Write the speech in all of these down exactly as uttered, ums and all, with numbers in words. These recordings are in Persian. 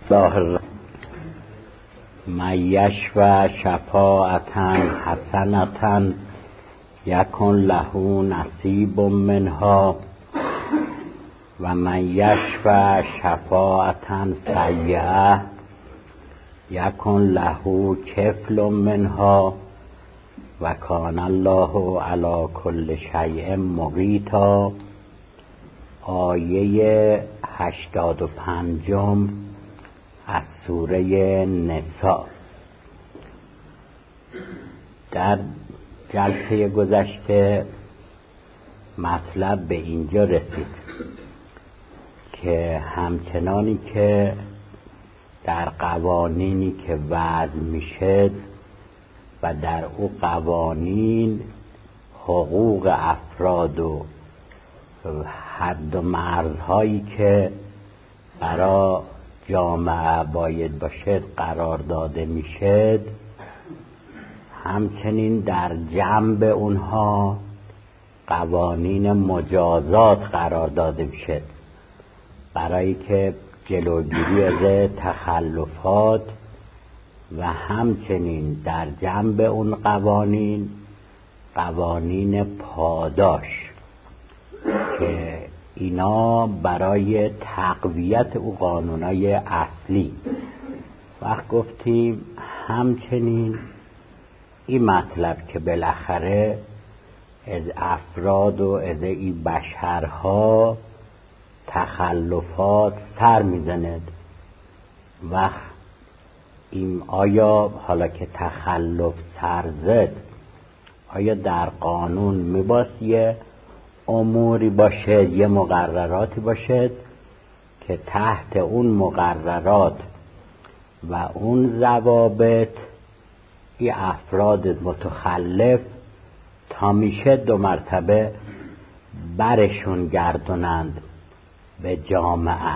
الله الرحمن من یشفع شفاعة حسنة یکن له نصیب منها و من یشفع شفاعة سیئة یکن له کفل منها و کان الله علی کل شیء مقیتا. آیه هشتاد و پنجم از سوره نساء. در جلسه گذشته مطلب به اینجا رسید که همچنانی که در قوانینی که وضع میشه و در او قوانین حقوق افراد و حد و مرزهایی که برای جامعه باید باشد قرار داده میشد، همچنین در جنب اونها قوانین مجازات قرار داده میشد برای که جلوگیری از تخلفات و همچنین در جنب اون قوانین قوانین پاداش که اینا برای تقویت او قانونای اصلی. وقت گفتیم همچنین این مطلب که بالاخره از افراد و از این بشرها تخلفات سر میزند. وقت این آیا حالا که تخلف سر زد آیا در قانون میباید یه اموری باشد، یه مقرراتی باشد که تحت اون مقررات و اون ضوابط این افراد متخلف تا میشه دو مرتبه برشون گردونند به جامعه.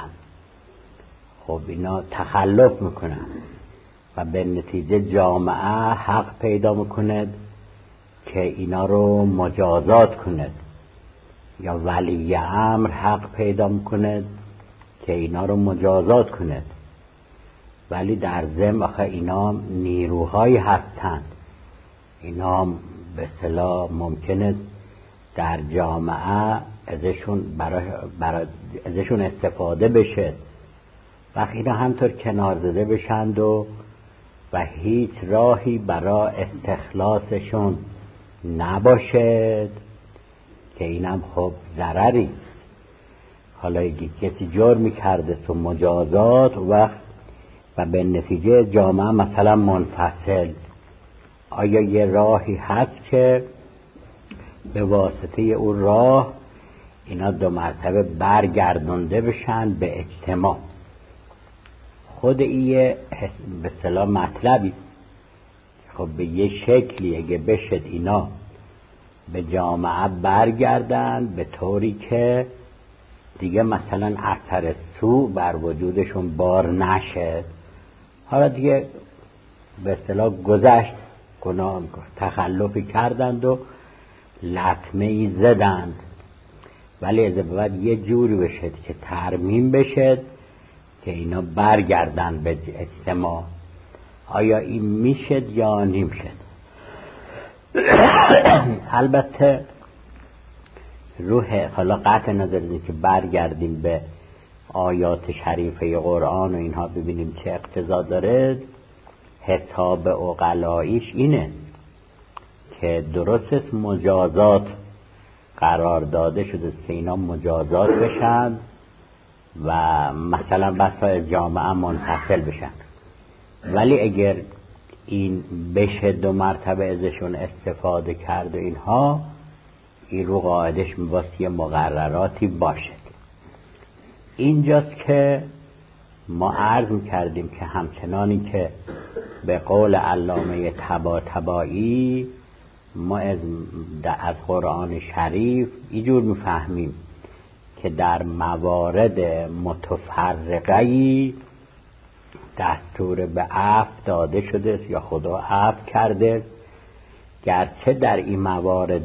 خب اینا تخلف میکنن و به نتیجه جامعه حق پیدا میکند که اینا رو مجازات کند، یا ولی امر حق پیدا میکند که اینا رو مجازات کند. ولی در ضمن آخه اینا نیروهایی هستند، اینا به اصطلاح ممکنه در جامعه ازشون برای برای ازشون استفاده بشه. وقتی اینا همطور کنار زده بشند و و هیچ راهی برای استخلاصشون نباشد که اینم خب ضرری. حالا اگه کسی جرمی کرده سو مجازات وقت و به نتیجه جامعه مثلا منفصل، آیا یه راهی هست که به واسطه اون راه اینا دو مرتبه برگردونده بشن به اجتماع؟ خود ایه به اصطلاح مطلبی خب به یه شکلی اگه بشد اینا به جامعه برگردن به طوری که دیگه مثلا اثر سوء بر وجودشون بار نشه. حالا دیگه به اصطلاح گذشت، گناه تخلفی کردند و لطمه ای زدند، ولی از بعد یه جوری بشد که ترمیم بشد که اینا برگردن به اجتماع. آیا این میشد یا نمیشد؟ البته روح حالا قطع نظر که برگردیم به آیات شریفه قرآن و اینها ببینیم چه اقتضا داره، حساب عقلاییش اینه که درست است مجازات قرار داده شده است که اینا مجازات بشن و مثلا بسا از جامعه منفصل بشن، ولی اگر این بشه دو مرتبه ازشون استفاده کرد و اینها، این رو قاعدش میباستی مقرراتی باشد. اینجاست که ما عرض میکردیم که همچنانی که به قول علامه طباطبایی ما از, از قرآن شریف اینجور میفهمیم که در موارد متفرقه‌ای دستور به عفو داده شده است یا خدا عفو کرده است، گرچه در این موارد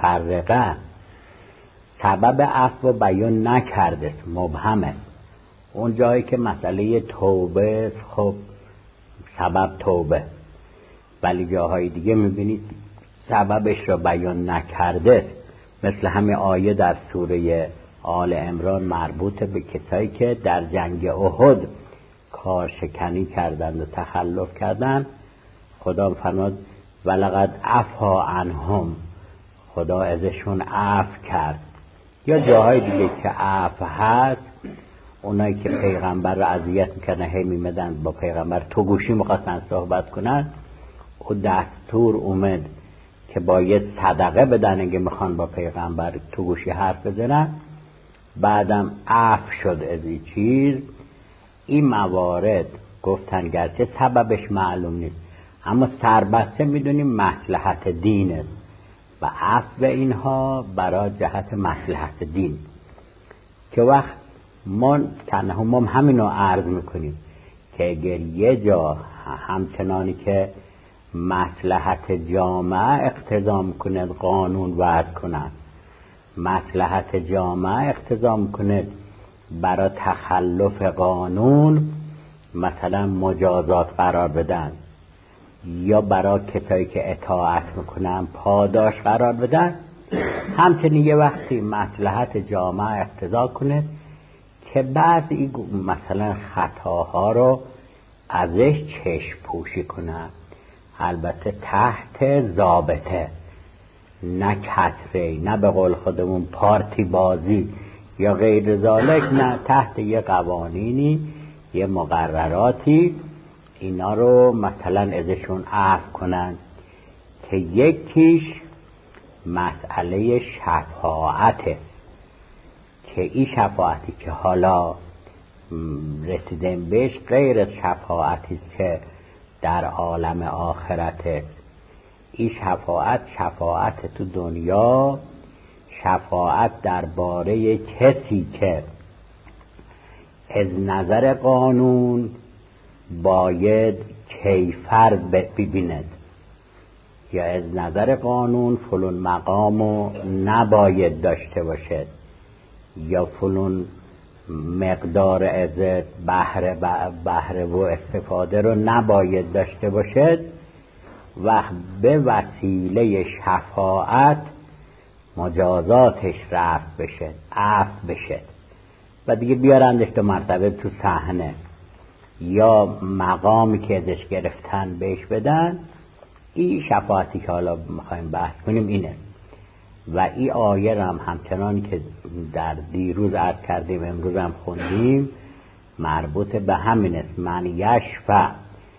متفرقه سبب عفو بیان نکرده است، مبهم است. اون جایی که مسئله توبه خب سبب توبه، ولی جاهای دیگه میبینید سببش را بیان نکرده، مثل همین آیه در سوره آل عمران مربوط به کسایی که در جنگ احد کارشکنی کردند و تخلف کردند. خدا فرمود ولقد عفا عنهم، خدا ازشون عفو کرد. یا جاهای دیگه که عفو هست، اونایی که پیغمبر را اذیت میکردن هی میمدن با پیغمبر تو گوشی میخواستن صحبت کنن، او دستور اومد که باید صدقه بدن اگه میخوان با پیغمبر تو گوشی حرف بزنن. بعدم عفو شد از این چیز. این موارد گفتن گرچه سببش معلوم نیست، اما سربسته میدونیم مصلحت دینه و عفو اینها برای جهت مصلحت دین، که وقت ما تنها همینو عرض میکنیم که اگر یه جا همچنانی که مصلحت جامعه اقتضا میکنه قانون وضع کنن، مصلحت جامعه اقتضا میکنه برای تخلف قانون مثلا مجازات قرار بدن، یا برای کسایی که اطاعت میکنن پاداش قرار بدن، همچنین یه وقتی مصلحت جامعه اقتضا کنه که بعضی مثلا خطاها رو ازش چشم پوشی کنن، البته تحت ضابطه، نه کتره، نه به قول خودمون پارتی بازی یا غیر ذالک، نه تحت یه قوانینی یه مقرراتی اینا رو مثلا ازشون عفو کنن. که یکیش مسئله شفاعت است، که این شفاعتی که حالا رسیدیم بهش غیر از شفاعتی است که در عالم آخرت است. این شفاعت شفاعت تو دنیا، شفاعت درباره کسی که از نظر قانون باید کیفر ببیند، یا از نظر قانون فلان مقامو نباید داشته باشد، یا فلان مقدار عزت بهره بهره و استفاده رو نباید داشته باشد، و به وسیله شفاعت مجازاتش رفع بشه، عفو بشه و دیگه بیارندش تو مرتبه تو صحنه، یا مقامی که ازش گرفتن بهش بدن. این شفاعتی که حالا میخوایم بحث کنیم اینه. و این آیه هم همچنان که در دیروز عرض کردیم امروز هم خوندیم مربوط به همین است. من یشفع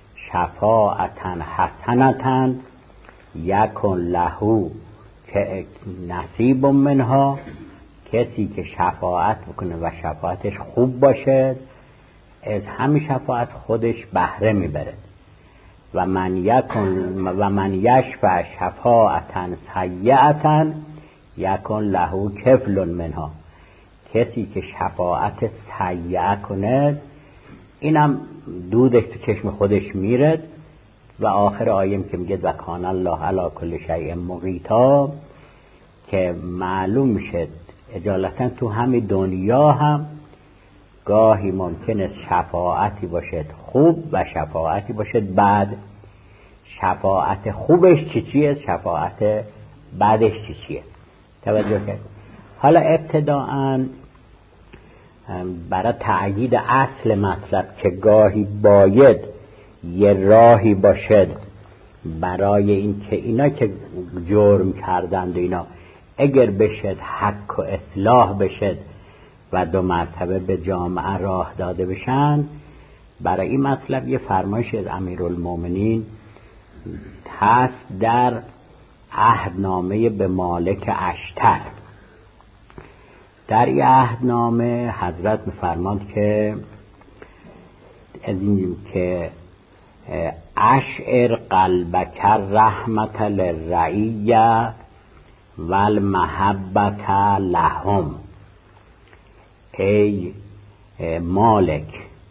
شفاعتا حسنتا یکن له که نصیب منها، کسی که شفاعت بکنه و شفاعتش خوب باشه از همین شفاعت خودش بهره میبره. و من یکن و من یشفع شفاعتا سیئتا یکن له کفل منها، کسی که شفاعت سیئه کنه اینم دودش تو چشم خودش میرد. و آخر آیه که میگه و کان الله علی کل شیء مقیتا، که معلوم میشه اجالتا تو همین دنیا هم گاهی ممکنه شفاعتی باشد خوب و شفاعتی باشد بد. شفاعت خوبش چی چیه، شفاعت بعدش چی چیه، توجه کرد. حالا ابتداءً برای تأیید اصل مطلب که گاهی باید یه راهی باشد برای این که اینا که جرم کردند اینا اگر بشد حق و اصلاح بشد و دو مرتبه به جامعه راه داده بشن، برای این مطلب یه فرمایش از امیرالمومنین هست در عهدنامه به مالک اشتر. در این عهدنامه حضرت می‌فرماند که از این که اشعر قلبک رحمت للرعیه و المحبت لهم، ای مالک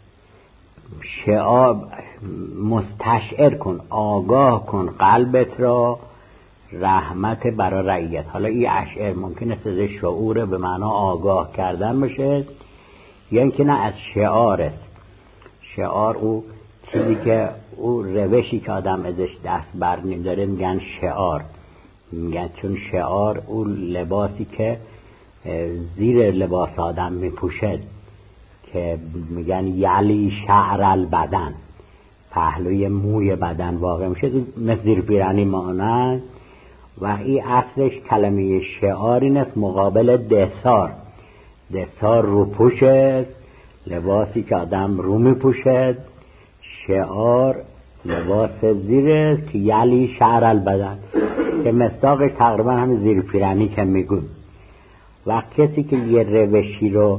شعار مستشعر کن، آگاه کن قلبت را رحمت برای رعیت. حالا این اشعر ممکنه از شعور به معنا آگاه کردن باشه، یا اینکه نه از شعار است. شعار او چیزی که او روشی که آدم ازش دست بر نمی‌داره میگن شعار. میگن چون شعار او لباسی که زیر لباس آدم میپوشد که میگن یلی شعر البدن، پهلوی موی بدن واقع میشه، مثل زیر پیرنی مانند. و این اصلش کلمه شعار این است مقابل دثار. دثار روپوش است، لباسی که آدم رو میپوشد. شعار لباس زیر است که یلی شعر البدن، که مصداقش تقریبا همین زیر پیرنی که میگون. و کسی که یه روشی رو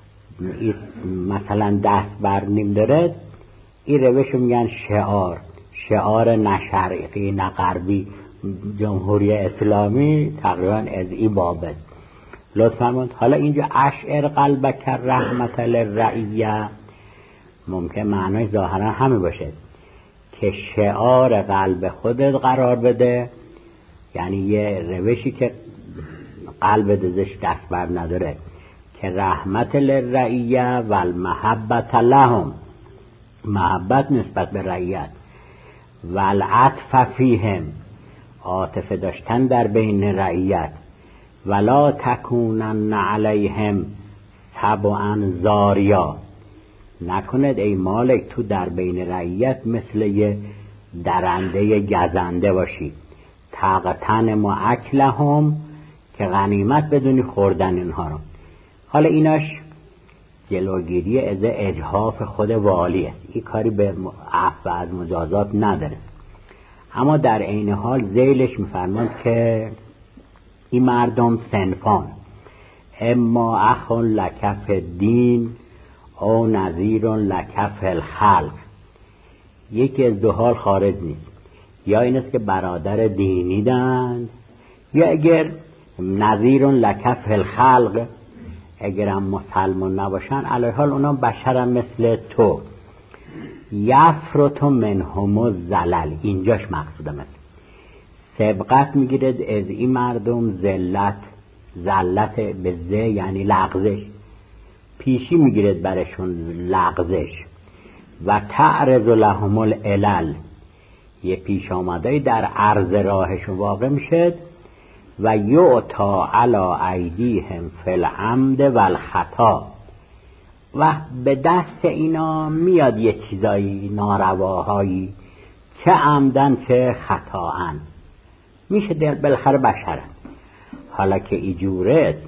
مثلا دست بر نیم داره، این روش رو میگن شعار. شعار نه شرقی نه غربی، جمهوری اسلامی تقریبا از این باب است. لطفاً فرمایید. حالا اینجا اشعر قلبک رحمت للرعیه ممکن معنای ظاهرا همه باشه که شعار قلب خودت قرار بده، یعنی یه روشی که قلب دزش دست بر نداره، که رحمت للرعیه و المحبت لهم، محبت نسبت به رعیت، و العطف فیهم، عاطفه داشتن در بین رعیت، ولا تکونن علیهم سبعا زاریا، نکند ای مالک تو در بین رعیت مثل یه درنده گزنده باشی، تقتن اکلهم، که غنیمت بدونی خوردن اینها رو. حالا ایناش جلوگیری از اجحاف خود والی است، این کاری به عفو از مجازات نداره. اما در عین حال ذیلش میفرماند که این مردم صنفان، اما اخ لکف دین او نظیر لکف الخلق، یکی از دو حال خارج نیست، یا این است که برادر دینی دند، یا اگر نظیر لکف الخلق، اگر هم مسلمان نباشن علیه حال اونا بشرم مثل تو. یفرط منهم الزلل، اینجاش مقصودم است. سبقت میگیرد از این مردم ذلت، ذلت به ز یعنی لغزش، پیشی میگیرد برشون لغزش. و تعرض لهم العلل، یه پیش آمده در عرض راهشون واقع میشد. و یعطا علی ایدیهم فی العمد و الخطا، و به دست اینا میاد یه چیزایی نارواهایی، چه عمدن چه خطاان، میشه در بالاخره بشرن. حالا که ایجوره است،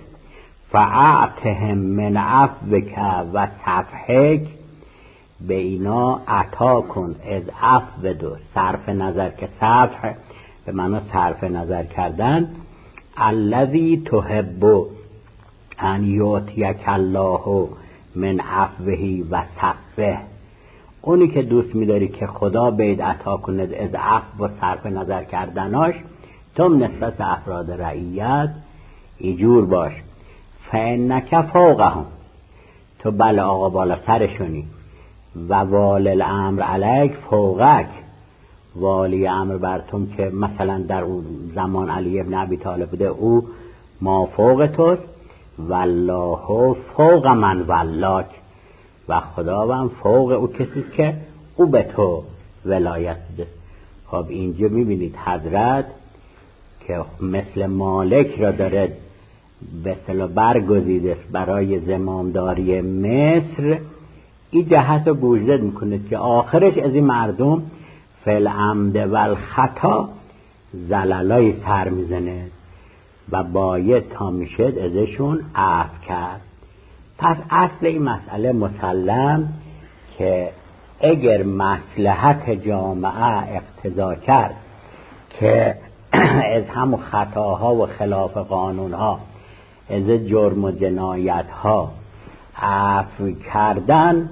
فاعتهم من عفوک و صفحک، به اینا عطا کن از عفو بدو، صرف نظر که صفح به معنی صرف نظر کردن، الذی تحب ان یعطیک الله من عفوه و صفحه، اونی که دوست می‌داری که خدا بهت عطا کند از عفو و صرف نظر کردناش، تو نسبت به افراد رعیت ایجور باش. فانک فوقهم، تو بله آقا بالا سرشونی، و والی الامر علیک فوقک، والی امر براتون که مثلا در اون زمان علی ابن ابی طالب بوده، او ما فوق توست، والله فوق من ولاک، و خداوند فوق او کسی که او به تو ولایت بده. خب اینجا میبینید حضرت که مثل مالک را داره به اصطلاح برگزیده برای زمامداری مصر، این جهت رو بوجود میکنه که آخرش از این مردم فی العمد و الخطا زلالای سر میزنه و باید تا میشد ازشون عفو کرد. پس اصل این مسئله مسلم که اگر مصلحت جامعه اقتضا کرد که از همون خطاها و خلاف قانونها، از جرم و جنایتها عفو کردن،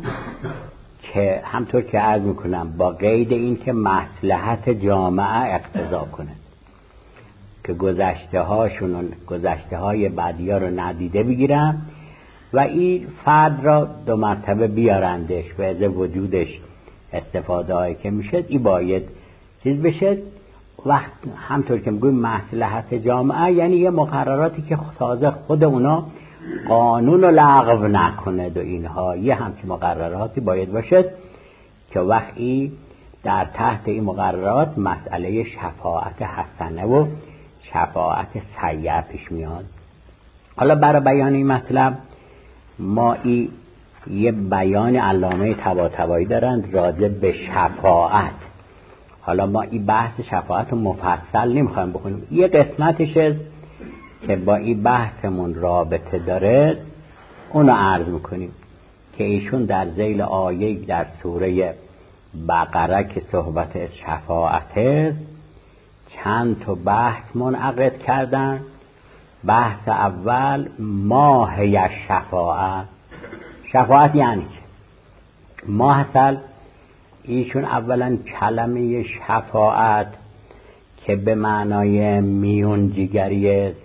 که همطور که عرض میکنم با قید این که مصلحت جامعه اقتضا کنه که گذشته هاشون گذشته های بعدی ها رو ندیده بگیرن و این فرد را دو مرتبه بیارندش و از وجودش استفاده هایی که میشد این باید چیز بشه. وقت همطور که میگویم مصلحت جامعه یعنی یه مقرراتی که تازه خود اونا قانون رو لغو نکند و اینها. یه همچین مقرراتی باید باشد که وقتی در تحت این مقررات مسئله شفاعت حسنه و شفاعت سیئه پیش میاد. حالا برای بیان این مطلب ما ای یه بیان علامه طباطبایی دارند راجع به شفاعت. حالا ما این بحث شفاعت رو مفصل نمیخوایم بکنیم، یه قسمتشه که با این بحثمون رابطه داره اونو عرض میکنیم که ایشون در ذیل آیه در سوره بقره که صحبت از شفاعت است چند تا بحث منعقد کردن. بحث اول ماهی شفاعت. شفاعت یعنی چه؟ ما اصل ایشون اولا کلمه شفاعت که به معنای میونجیگری است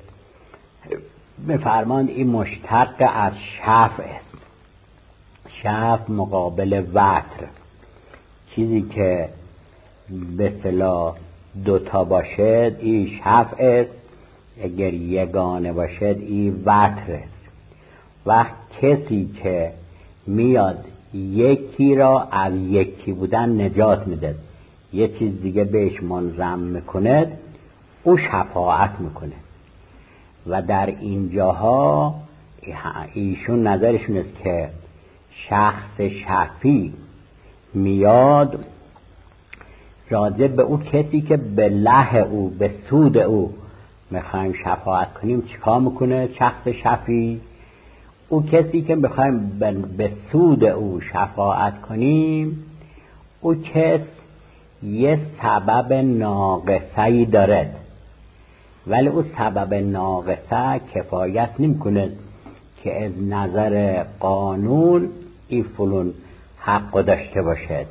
میفرماند این مشتق از شفع است. شفع مقابل وتر، چیزی که به اصطلاح دوتا باشد این شفع است، اگر یگانه باشد این وتر است. وقت کسی که میاد یکی را از یکی بودن نجات میده، یه چیز دیگه بهش منضم میکنه، او شفاعت میکنه. و در اینجاها ایشون نظرشون است که شخص شفیع میاد راجع به او کسی که به له او به سود او میخوایم شفاعت کنیم چیکار میکنه شخص شفیع؟ او کسی که میخوایم به سود او شفاعت کنیم او کس یه سبب ناقصه‌ای دارد، ولی او سبب ناقصه کفایت نمیکنه که از نظر قانون این فلان حق داشته باشد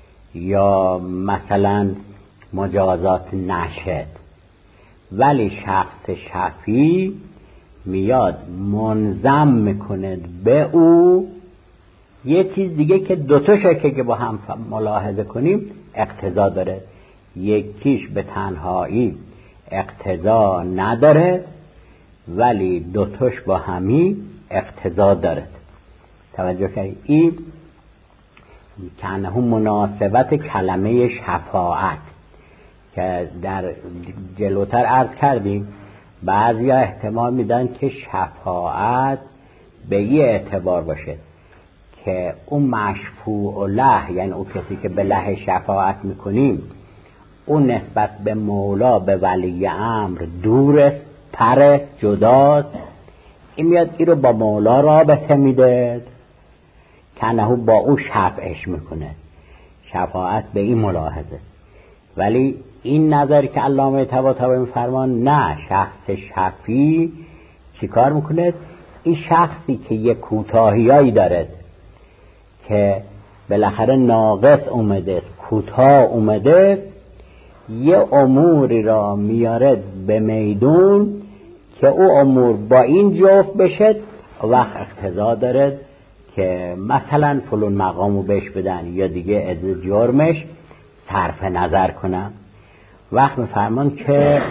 یا مثلا مجازات نشد. ولی شخص شفیع میاد منضم میکنه به او یه چیز دیگه که دوتا شکل که با هم ملاحظه کنیم اقتضا داره. یکیش به تنهایی اقتضا نداره ولی دوتاش با همی اقتضا داره. توجه کنید این کنه مناسبت کلمه شفاعت که در جلوتر عرض کردیم. بعضی ها احتمال میدن که شفاعت به یه اعتبار باشه که اون مشفوع له، یعنی اون کسی که به له شفاعت میکنیم اون نسبت به مولا به ولی امر دور است، پرست، جداست. این میاد این رو با مولا رابطه میده کنهو با او شفعش میکنه. شفاعت به این ملاحظه. ولی این نظر که علامه طباطبایی میفرمان نه، شخص شفیع چیکار میکنه؟ این شخصی که یک کوتاهیایی داره که بالاخره ناقص اومده، کوتاه اومده، یه اموری را میارد به میدون که او امور با این جفت بشه، وقت اقتضا داره که مثلا فلان مقامو بهش بدن یا دیگه از جرمش صرف نظر کنن. وقت میفرمان که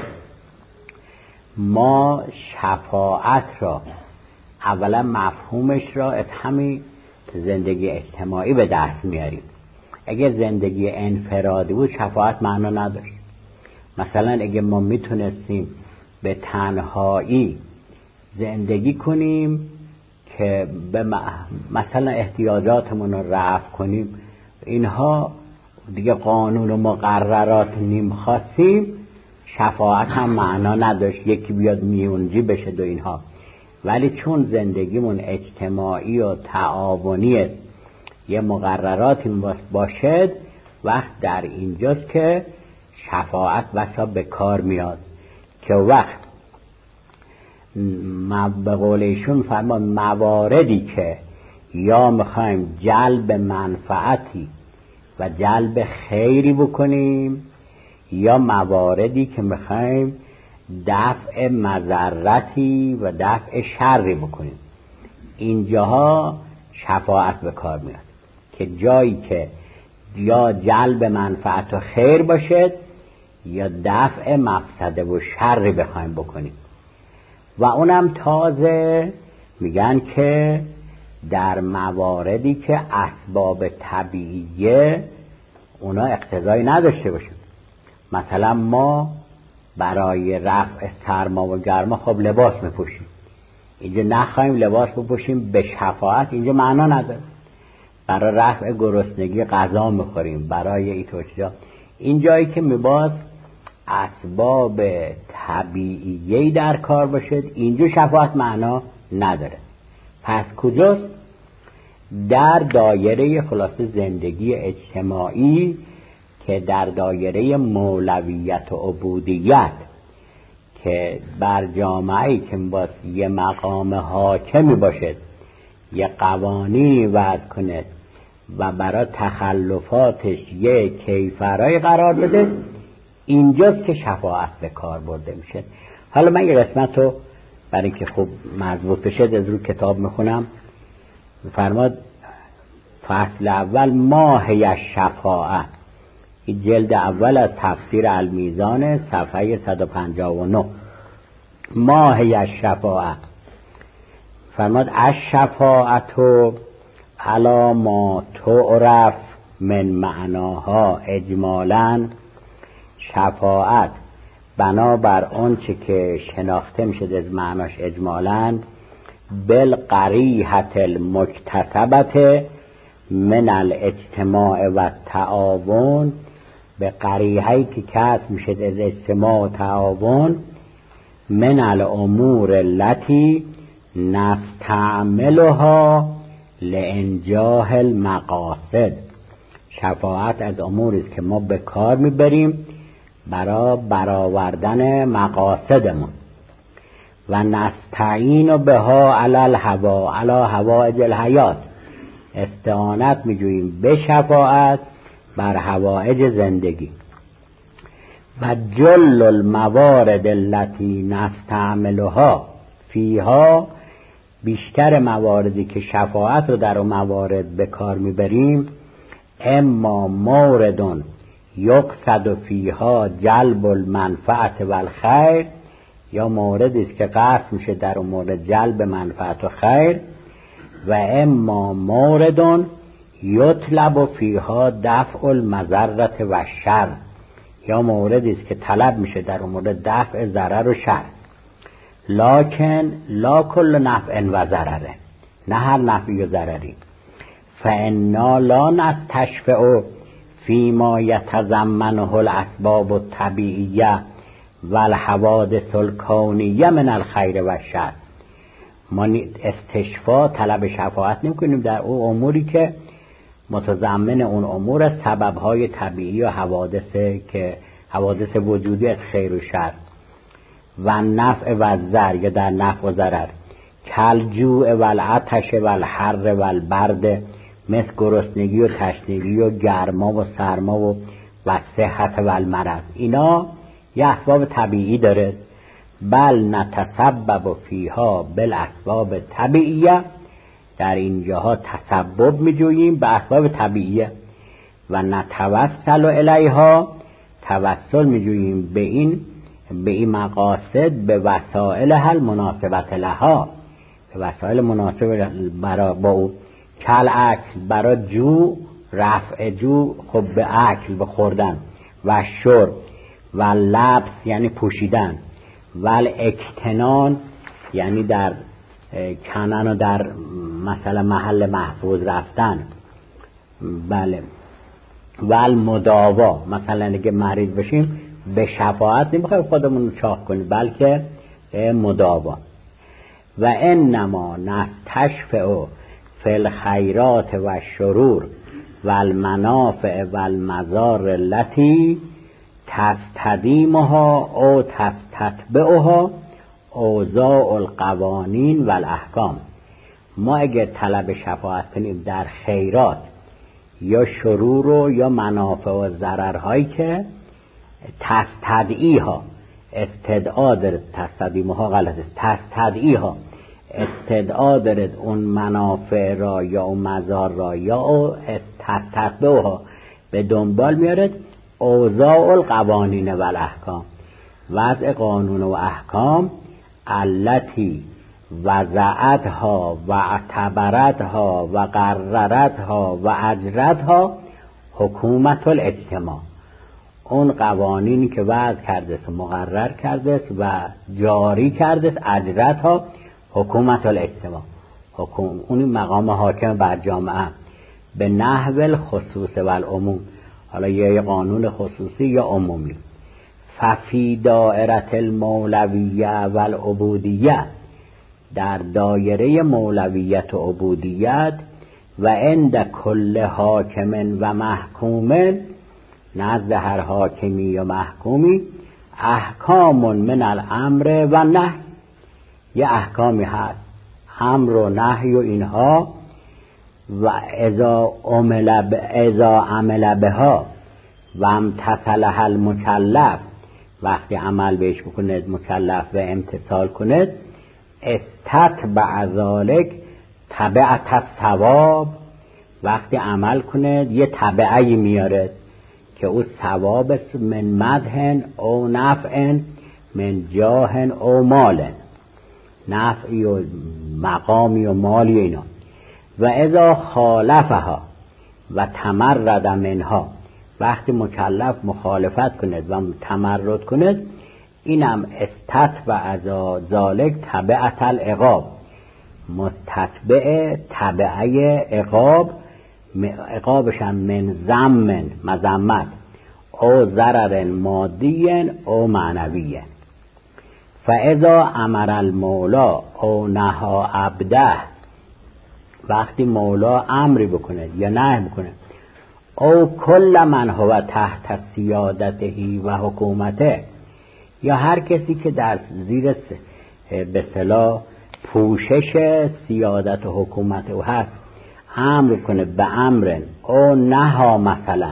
ما شفاعت را اولا مفهومش را از همین زندگی اجتماعی به دست میاریم. اگه زندگی انفرادی بود شفاعت معنا نداشت. مثلا اگه ما میتونستیم به تنهایی زندگی کنیم که به مثلا احتیاجاتمون رو رفع کنیم، اینها دیگه قانون و مقررات نمیخواستیم، شفاعت هم معنا نداشت، یکی بیاد میونجی بشه دو اینها. ولی چون زندگیمون اجتماعی و تعاونی است، یه مقرراتی باشد، وقت در اینجاست که شفاعت واسه به کار میاد که وقت به قول ایشون فرمان مواردی که یا میخوایم جلب منفعتی و جلب خیری بکنیم یا مواردی که میخوایم دفع مضرتی و دفع شری بکنیم، اینجاها شفاعت به کار میاد که جایی که یا جلب منفعت و خیر باشد یا دفع مفسده و شر بخوایم بکنیم. و اونم تازه میگن که در مواردی که اسباب طبیعیه اونا اقتضایی نداشته باشه. مثلا ما برای رفع سرما و گرما خب لباس میپوشیم، اینجا نخواهیم لباس بپوشیم به شفاعت اینجا معنا نداره. برای رفع گرسنگی غذا میخوریم، برای ایتوشیا، این جایی که میباز اسباب طبیعیی در کار باشد اینجا شفاعت معنا نداره. پس کجاست؟ در دایره خلاصه زندگی اجتماعی که در دایره مولویت و عبودیت که بر جامعه‌ای که باز یه مقام حاکمی باشد، یه قوانینی وضع کنه و برای تخلفاتش یه کیفرایی قرار بده، اینجاست که شفاعت به کار برده میشه. حالا من یه قسمت رو برای اینکه خوب مضبوط بشه از رو کتاب میخونم. فرماد فصل اول ماهی شفاعت، این جلد اول از تفسیر المیزان صفحه صد و پنجاه و نه. ماهی شفاعت فرماد الشفاعت علی ما تعرف من معناها اجمالاً، شفاعت بنابر آنچه که شناخته میشد از معناش اجمالاً، بالقریحة المکتسبة من الاجتماع و تعاون، به قریحه‌ای که کسب میشد از اجتماع و تعاون، من الامور التي نستعملها لانجاح المقاصد. شفاعت از اموری است که ما به کار میبریم برای برآوردن مقاصدمون. و نستعین بها علی الهوا علی حوائج الحیات، استعانت میجوییم به شفاعت بر حوائج زندگی. و جل الموارد التي نستعملها فیها، بیشتر مواردی که شفاعت رو در اون موارد به کار میبریم، اما موردون یقصد فیها جلب المنفعت و الخیر، یا موردی است که قصد میشه در اون مورد جلب منفعت و خیر، و اما موردون یطلب فیها دفع المضرة و شر، یا موردی است که طلب میشه در اون مورد دفع ضرر و شر. لکن لا کل نفع و ضرره، نه هر نفعی و ضرری. فانا لا نستشفع فيما يتضمنه الاسباب الطبيعيه والحوادث الكونيه من الخير و الشر. ما استشفاء طلب شفاعت نمی‌کنیم در اون اموری که متضمن اون امور سبب‌های طبیعی و حوادث که حوادث وجودی از خیر و شر، و نفع و ضر یا در نفع و ضرر، کل جوع و العطش و الحر و البرد، مثل گرسنگی و تشنگی و گرما و سرما و و صحت و المرض، اینا یه اسباب طبیعی داره. بل نتسبب فیها بالاسباب طبیعیه، در اینجاها تسبب میجوییم به اسباب طبیعیه. و نتوسل الیها، توسل میجوییم به این به این مقاصد به وسائل حل مناسبت لها، به وسائل مناسب برای با او. کل اکل، برای جو رفع جو خب به اکل به خوردن، و شرب، و لبس یعنی پوشیدن، و الاکتنان یعنی در کنن و در مثلا محل محفوظ رفتن. بله. و المداوا، مثلا اگه مریض بشیم به شفاعت نمیخوایم خودمون چاق کنیم بلکه مداوا. و انما نستشفع فی الخیرات و الشرور و المنافع و المضار التي تستدیمها او تستتبعها اوضاع القوانین و الاحکام. ما اگر طلب شفاعت کنیم در خیرات یا شرور و یا منافع و ضررهایی که تستدعیها، استدعا دارد، تستدیمها غلط است، تستدعیها استدعا دارد اون منافع را یا اون مضار را یا او تستتبعها به دنبال میارد، اوضاع القوانین و الاحکام، وضع قانون و احکام، التي وضعتها و اعتبرتها و قررتها و اجرتها حکومت الاجتماع. اون قوانینی که وضع کرده است، مقرر کرده است و جاری کرده است، اجرتها حکومت الاجتماع، حکوم اون مقام حاکم بر جامعه به نحو الخصوص و العموم، حالا یا قانون خصوصی یا عمومی. ففی دائره المولویه و العبودیه، در دایره مولویت و عبودیت و عند کل حاکم و محکوم، نزد هر حاکمی و محکومی، احکام من الامر و نهی، یه احکامی هست، امر و نهی و اینها، و اذا عمل ب... اذا عمل بها و امتثلها المکلف، وقتی عمل بهش بکنید مکلف و امتثال کنید، استتبع ذلک تبعت الثواب، وقتی عمل کنید یه تبعی میارد که او ثواب من مدح او نفع من جاه او مال، نفعی و مقامی و مالی اینا. و اذا خالفها و تمرد منها، وقتی مکلف مخالفت کند و تمرد کند، اینم استتبع ذلک تبعت العقاب، مستتبع تبعه عقاب، عقابش هم من ذم مذمت او ضرر مادی او معنوی. فاذا امر المولا او نهى عبده، وقتی مولا امری بکنه یا نهی بکنه، او کل من هو تحت سیادته و حکومته، یا هر کسی که در زیر به اصطلاح پوشش سیادت و حکومت او هست، امر کنه به امر او نها، مثلا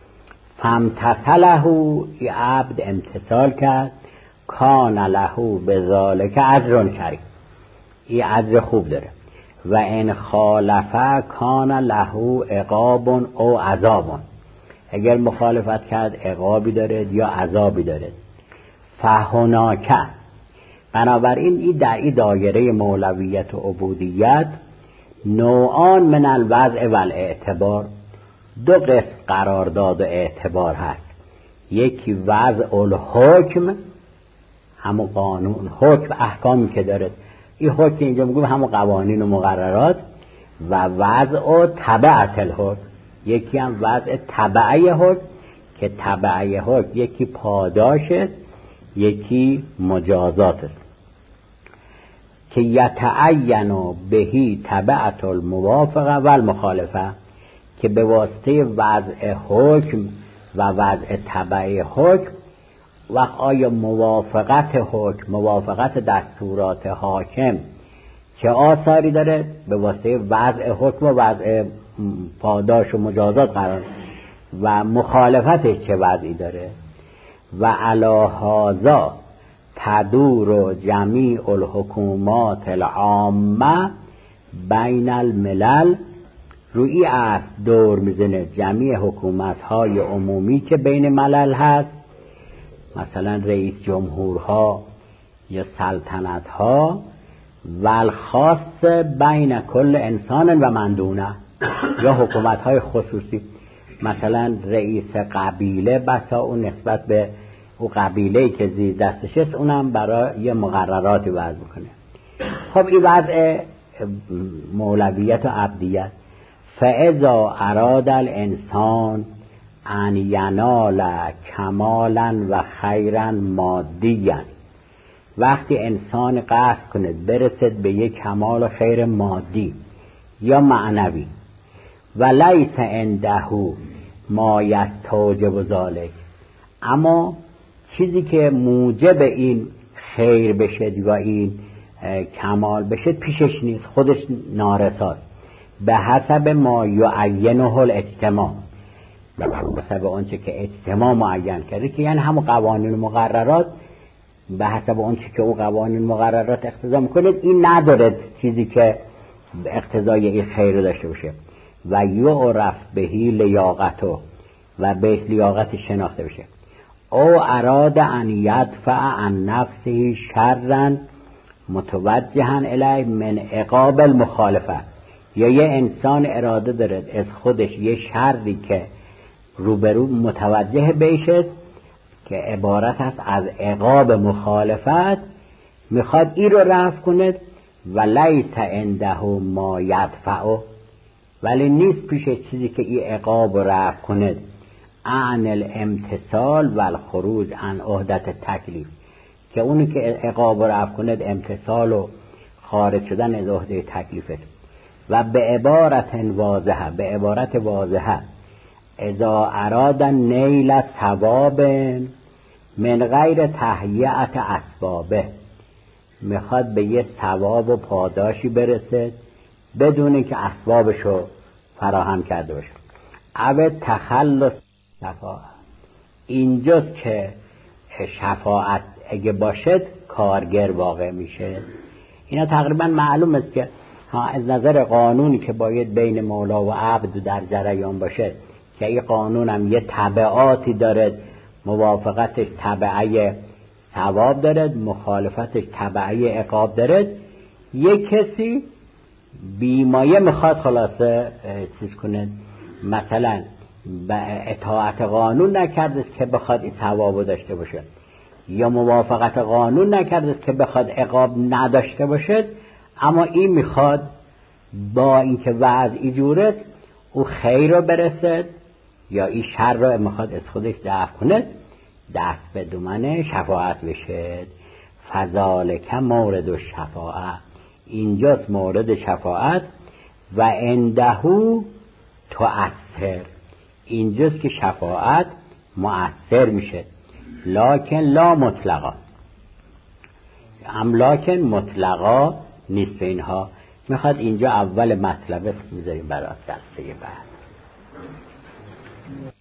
فامتثله، ای عبد امتثال کرد، کان له بذالک اجر کریم، ای اجر خوب داره. و ان خالفه کان له عقاب او عذاب، اگر مخالفت کرد عقابی داره یا عذابی داره. فهناک، بنابراین این در این دایره مولویت و عبودیت نوعان من الوضع و الاعتبار، دو قسم قرارداد و اعتبار هست. یکی وضع الحکم، همون قانون حکم احکامی که داره، این حکم اینجا میگم همون قوانین و مقررات، و وضع و تبعت الحکم، یکی هم وضع تبعه حکم که تبعه حکم یکی پاداش است یکی مجازات است، که یتعین بهی تبعت الموافقه و المخالفه، که به واسطه وضع حکم و وضع تبعه حکم، و آیا موافقت حکم، موافقت دستورات حاکم چه آثاری داره، به واسطه وضع حکم و وضع پاداش و مجازات قرار، و مخالفتش چه وضعی داره. و علی هذا تدور جمیع الحکومات العامه بین الملل، روی است دور میزنه جمیع حکومت های عمومی که بین ملل هست، مثلا رئیس جمهورها یا سلطنت ها، و الخاص بین کل انسان و من دونه، یا حکومت های خصوصی، مثلا رئیس قبیله بسا اون نسبت به او قبیله‌ای که زیر دستش است اونم برای یه مقرراتی وضع کنه. خب این وضع مولویت و عبدیت. فاذا اراد الانسان ان ینال کمالا و خیرا مادیا، وقتی انسان قصد کنه برسد به یک کمال و خیر مادی یا معنوی، و لیس عنده ما یستوجب ذلک، اما چیزی که موجب این خیر بشه و این کمال بشه پیشش نیست، خودش نارساست، به حسب ما یعینه الاجتماع، به حسب آنچه که اجتماع معین کرده، که یعنی همون قوانین و مقررات، به حسب آنچه که او قوانین مقررات اقتضا میکنه، این نداره چیزی که اقتضای این خیر داشته باشه. و یعرف بهی لیاقتو، و بهش لیاقت شناخته بشه. او اراد ان یدفع عن نفسه شرا متوجهن الیه من عقاب المخالفه، یا یه انسان اراده داره از خودش یه شری که روبرو متوجه بشه که عبارت است از عقاب مخالفت، میخواد این رو رفع کنه و لیس عنده ما یدفعه، ولی نیست پیش چیزی که این عقاب رو رفع کنه عن الامتثال و الخروج عن عهدت تکلیف، که اونی که عقاب رو رفع کنه امتثال و خارج شدن از عهده تکلیفه. و به عبارت واضحه، به عبارت واضحه اذا اراد نیل ثواب من غیر تهیئت اسبابه، میخواد به یه ثواب و پاداشی برسه بدون که اسبابشو فراهم کرده باشه. او تخلص شفاعت، اینجاست که شفاعت اگه باشد کارگر واقع میشه. اینا تقریبا معلوم است که ها از نظر قانونی که باید بین مولا و عبد در جریان باشه، که این قانون هم یه تبعاتی داره، موافقتش تبعه ثواب داره، مخالفتش تبعه عقاب داره. یک کسی بیمایه میخواد خلاصه چیز کنه، مثلا به اطاعت قانون نکرده که بخواد این ثوابو داشته باشه، یا موافقت قانون نکرده که بخواد عقاب نداشته باشه، اما این میخواد با اینکه وضعی جوره او خیر رو برسد یا این شر رو میخواد از خودش دفع کنه، دست به دامن شفاعت بشه. فذالک مورد الشفاعت، اینجاست مورد شفاعت. و اندهو تؤثر، اینجاست که شفاعت مؤثر میشه. لکن لا مطلقا، املاکن مطلقا نیست. اینها میخواد اینجا اول مطلب میذاریم برای درسته بعد.